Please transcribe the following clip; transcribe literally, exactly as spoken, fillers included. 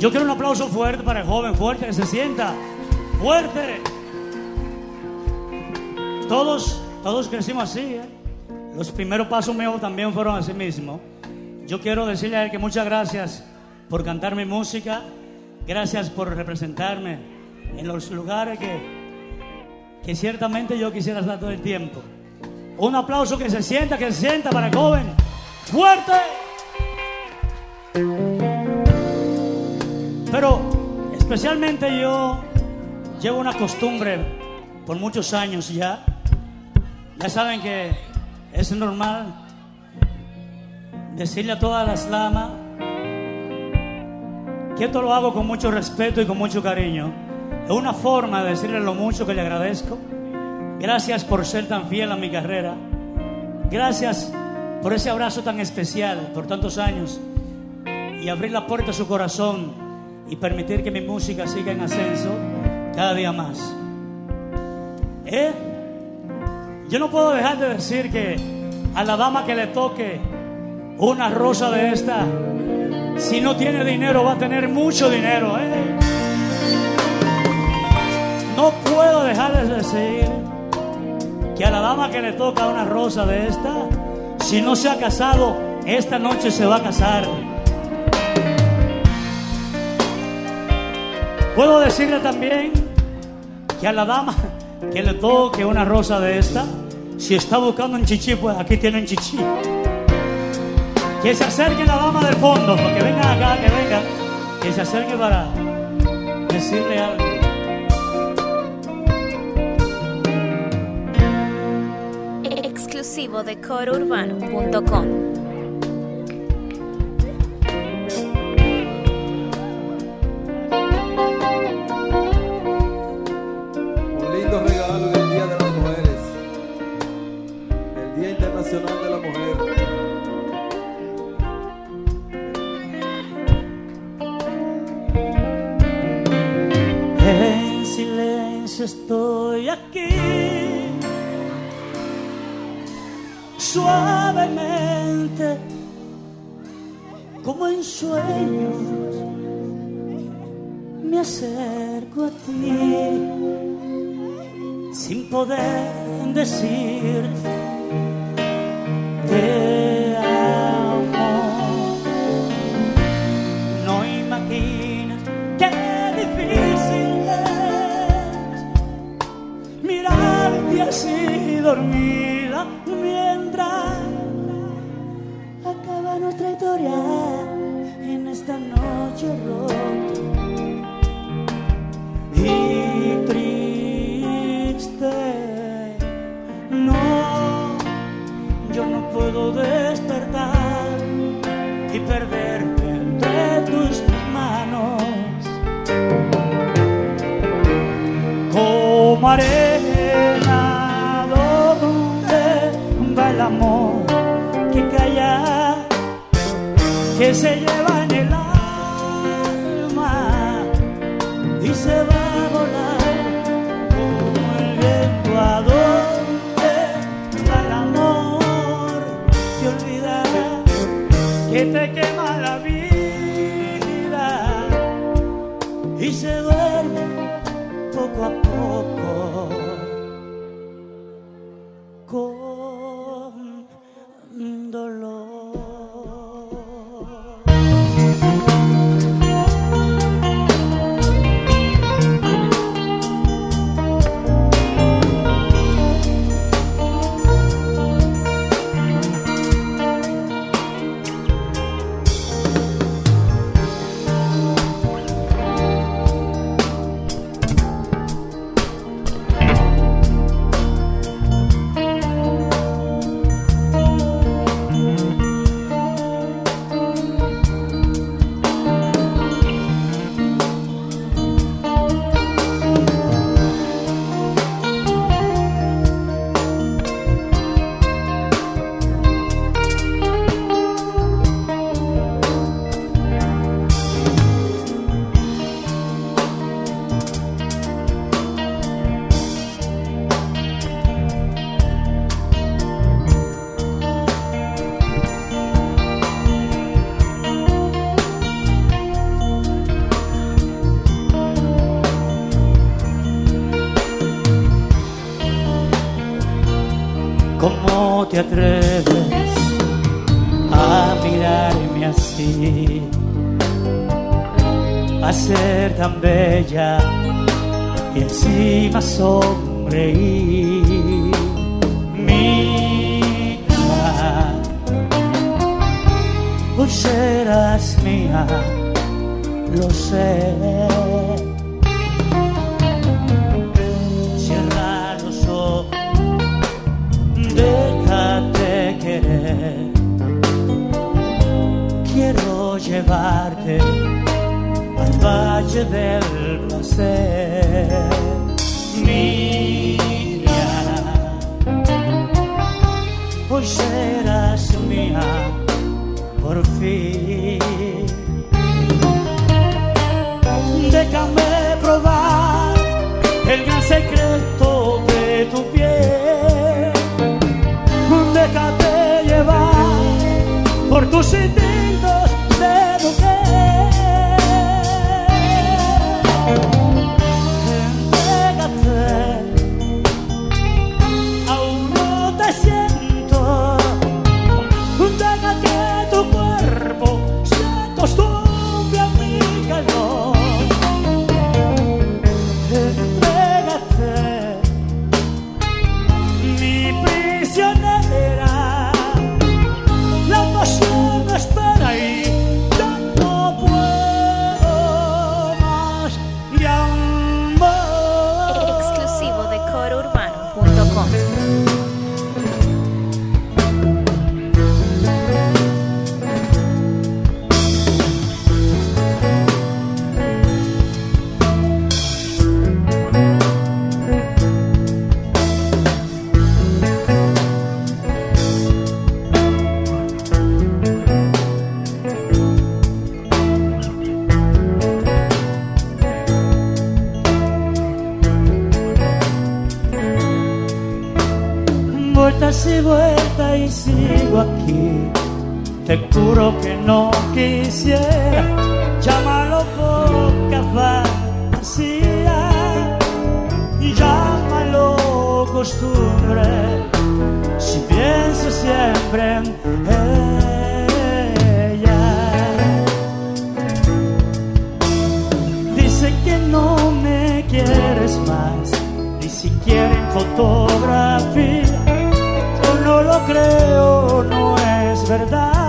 Yo quiero un aplauso fuerte para el joven, fuerte, que se sienta, fuerte. Todos, todos crecimos así, ¿eh? Los primeros pasos míos también fueron así mismo. Yo quiero decirle a él que muchas gracias por cantar mi música, gracias por representarme en los lugares que, que ciertamente yo quisiera estar todo el tiempo. Un aplauso que se sienta, que se sienta para el joven, fuerte. Pero especialmente yo llevo una costumbre por muchos años ya. Ya saben que es normal decirle a todas las damas que esto lo hago con mucho respeto y con mucho cariño. Es una forma de decirle lo mucho que le agradezco. Gracias por ser tan fiel a mi carrera. Gracias por ese abrazo tan especial por tantos años y abrir la puerta a su corazón y permitir que mi música siga en ascenso cada día más. ¿Eh? Yo no puedo dejar de decir que a la dama que le toque una rosa de esta, si no tiene dinero va a tener mucho dinero, ¿eh? No puedo dejar de decir que a la dama que le toca una rosa de esta, si no se ha casado, esta noche se va a casar. Puedo decirle también que a la dama que le toque una rosa de esta, si está buscando un chichi, pues aquí tiene un chichi. Que se acerque la dama del fondo, porque venga acá, que venga, que se acerque para decirle algo. Exclusivo de coro urbano punto com. Regalo del Día de las Mujeres, el Día Internacional de la Mujer. En silencio estoy aquí, suavemente, como en sueños, me acerco a ti. Sin poder decir te amo, no imaginas qué difícil es mirarte así dormida mientras acaba nuestra historia en esta noche rota y triste. No, yo no puedo despertar y perderte entre tus manos. Como arena donde va el amor que calla, que se lleva en el alma y se va a volar. A dónde va el amor que olvida, que te quema la vida y se duerme poco a poco con dolor. te atreves a mirarme así, a ser tan bella y encima sonreír. Mira, hoy serás mía, lo sé. Cierra los ojos, déjate querer. Quiero llevarte al valle del placer. Mira, hoy serás mía por fin. Déjame probar el gran secreto de tu piel. Déjate llevar por tus instintos de mujer. Entrégate, aún no te siento. Deja que tu cuerpo se acostumbre a mi calor. Entrégate, mi prisionera. La pasión no espera y ya no puedo más de amor. Exclusivo de coro urbano punto com. Vueltas y vueltas y sigo aquí. Te juro que no quisiera llamarlo poca fantasía y llámalo costumbre. Si pienso siempre en ella, dice que no me quieres más, ni siquiera en fotografía. No lo creo, no es verdad.